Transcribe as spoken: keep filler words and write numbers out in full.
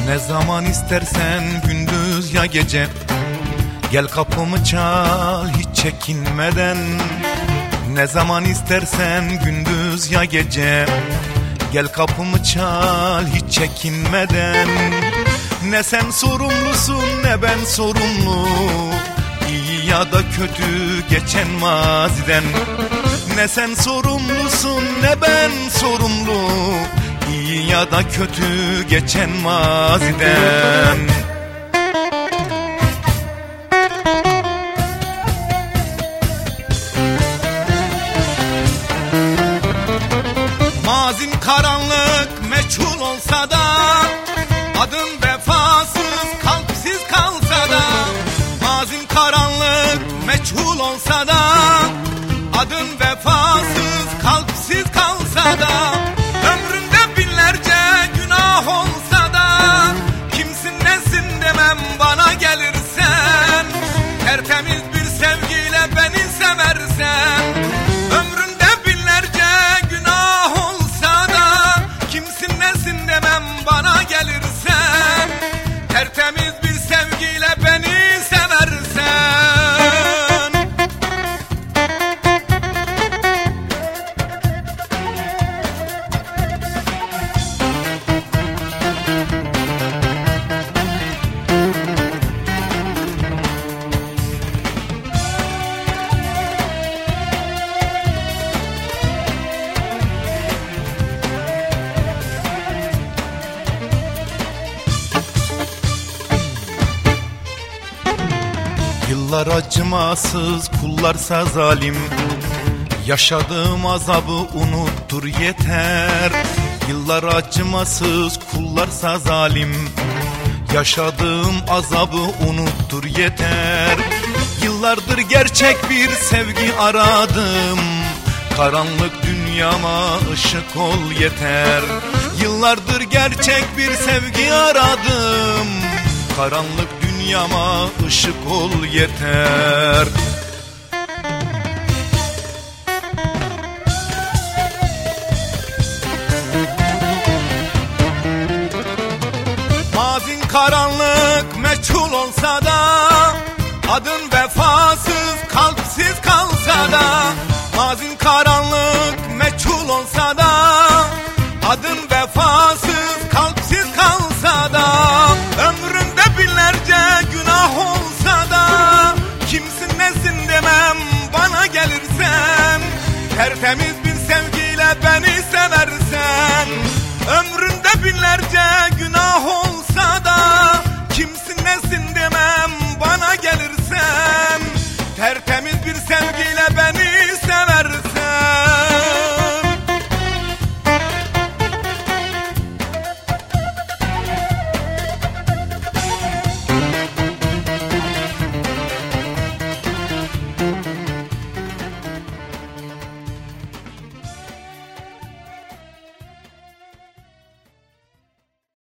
Ne zaman istersen gündüz ya gece, gel kapımı çal hiç çekinmeden. Ne zaman istersen gündüz ya gece, gel kapımı çal hiç çekinmeden. Ne sen sorumlusun ne ben sorumlu, İyi ya da kötü geçen maziden. Ne sen sorumlusun ne ben sorumlu, İyi ya da kötü geçen maziden. Mazin karanlık meçhul olsa da, adın vefasız kalpsiz kalsa da. Mazin karanlık meçhul olsa da, adın vefasız kalpsiz kalsa da. Ömründe binlerce günah olsa da, kimsin nesin demem bana gelirsen. Tertemiz bir sevgiyle beni seversen. Ömründe binlerce günah olsa da, kimsin nesin demem bana gelirsen. Tertemiz bir sevgiyle beni seversen. Yıllar acımasız, kullarsa zalim, yaşadığım azabı unuttur yeter. Yıllar acımasız, kullarsa zalim, yaşadığım azabı unuttur yeter. Yıllardır gerçek bir sevgi aradım, karanlık dünyama ışık ol yeter. Yıllardır gerçek bir sevgi aradım, karanlık dünyama ışık ol yeter. Mazin karanlık meçhul olsa da, adın vefasız kalpsiz kalsa da. Mazin karanlık meçhul olsa da, adın vefasız kalpsiz kalsa da. Ömründe binlerce günah olsa da, kimsin nesin demem bana gelirsen. Tertemiz bir sevgiyle beni seversen. Ömründe binlerce günah olsa da, kimsin nesin demem bana gelirsen. Tertemiz bir